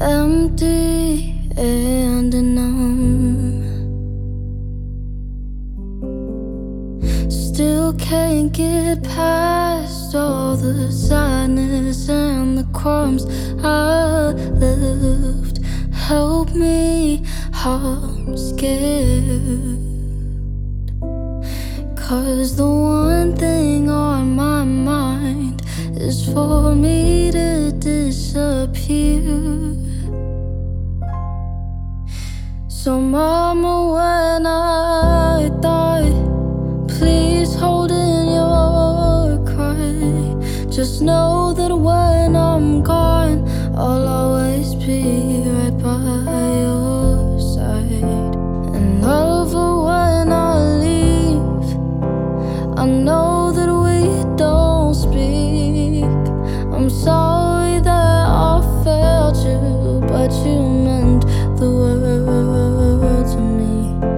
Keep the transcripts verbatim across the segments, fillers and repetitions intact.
empty and numb. Still can't get past all the sadness and the crumbs I left. Help me, I'm scared. 'Cause the one thing on my mind is for me to disappear. So mama, when I die, please hold in your cry. Just know that when I'm gone, I'll always be right by your side. And lover, when I leave, I know that we don't speak. I'm sorry that I failed you, but you meant the world to me.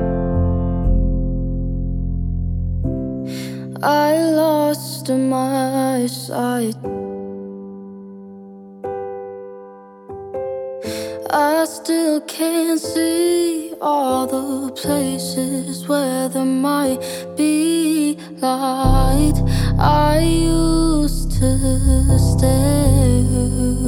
I lost my sight. I still can't see all the places where there might be light. I used to stare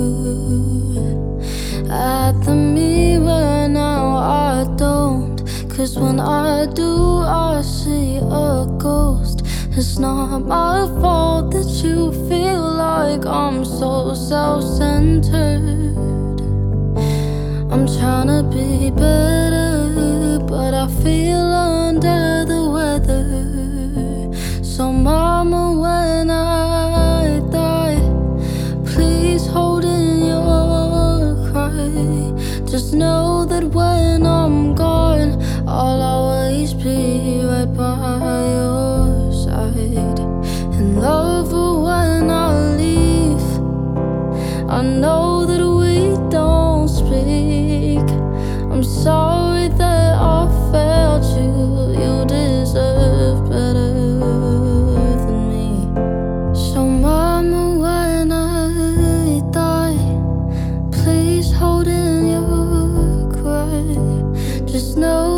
at the mirror, now I don't. 'Cause when I do, I see a ghost. It's not my fault that you feel like I'm so self-centered. I'm trying to be better, but I feel under the weather. So mama, when I die, please hold in your cry. Just know that when I'm gone, I'll always be right by your side. And lover, when I leave, I know that we don't speak. I'm sorry that I failed you. You deserve better than me. So mama, when I die, please hold in your cry. Just know